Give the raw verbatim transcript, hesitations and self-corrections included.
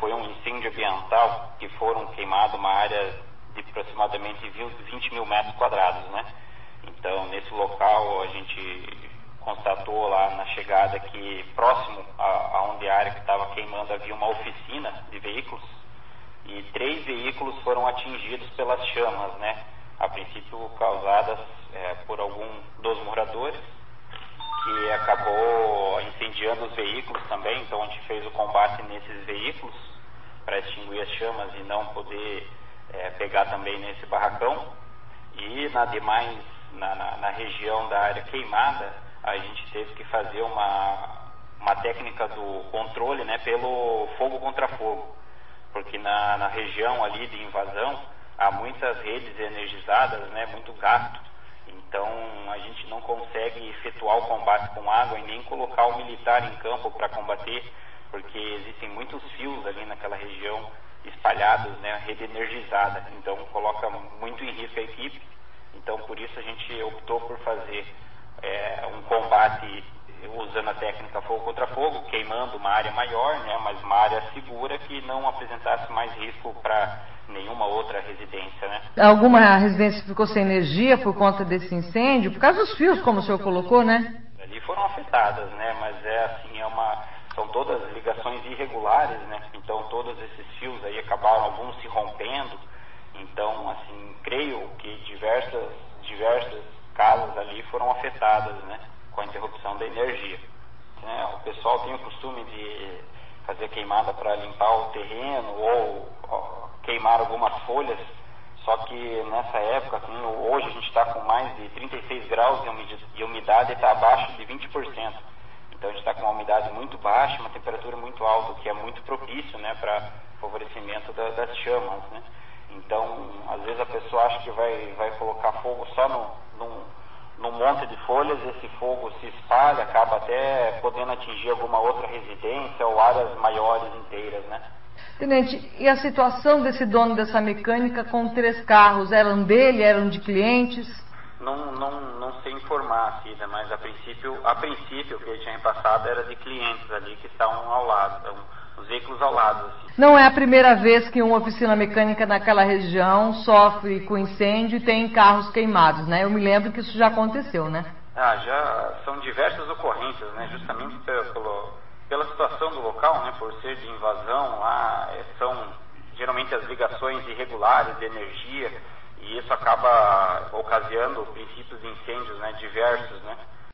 foi um incêndio ambiental que foram queimados uma área de aproximadamente vinte mil metros quadrados, né? Então, nesse local, a gente constatou lá na chegada que próximo a, a onde a área que estava queimando havia uma oficina de veículos e três veículos foram atingidos pelas chamas, né? A princípio causadas é, por algum dos moradores, que acabou incendiando os veículos também. Então a gente fez o combate nesses veículos para extinguir as chamas e não poder é, pegar também nesse barracão. E na demais, na, na, na região da área queimada, a gente teve que fazer uma, uma técnica do controle, né, pelo fogo contra fogo, porque na, na região ali de invasão há muitas redes energizadas, né, muito gasto. Então, a gente não consegue efetuar o combate com água e nem colocar o militar em campo para combater, porque existem muitos fios ali naquela região espalhados, né, rede energizada. Então, coloca muito em risco a equipe. Então, por isso a gente optou por fazer é, um combate usando a técnica fogo contra fogo, queimando uma área maior, né, mas uma área segura que não apresentasse mais risco para nenhuma outra residência, né. Alguma residência ficou sem energia por conta desse incêndio? Por causa dos fios, como o senhor colocou, né? Ali foram afetadas, né, mas é assim, é uma, são todas ligações irregulares, né, então todos esses fios aí acabaram, alguns se rompendo, então, assim, creio que diversas, diversas casas ali foram afetadas, né, com a interrupção da energia. Né, o pessoal tem o costume de fazer queimada para limpar o terreno ou, ou queimar algumas folhas, só que nessa época, assim, hoje a gente está com mais de trinta e seis graus e a umidade está abaixo de vinte por cento. Então a gente está com uma umidade muito baixa, uma temperatura muito alta, o que é muito propício, né, para favorecimento da, das chamas, né. Então, às vezes a pessoa acha que vai, vai colocar fogo só no, num, num monte de folhas, esse fogo se espalha, acaba até podendo atingir alguma outra residência ou áreas maiores inteiras, né. Tenente, e a situação desse dono dessa mecânica com três carros? Eram dele, eram de clientes? Não, não, não sei informar, Cida, mas a princípio, a princípio o que ele tinha repassado era de clientes ali que estavam ao lado, então, os veículos ao lado. Assim. Não é a primeira vez que uma oficina mecânica naquela região sofre com incêndio e tem carros queimados, né? Eu me lembro que isso já aconteceu, né? Ah, já são diversas ocorrências, né? Justamente pelo, pela situação do local, né? Por ser de invasão, lá é, são geralmente as ligações irregulares de energia e isso acaba ocasionando princípios de incêndios, né? Diversos, né?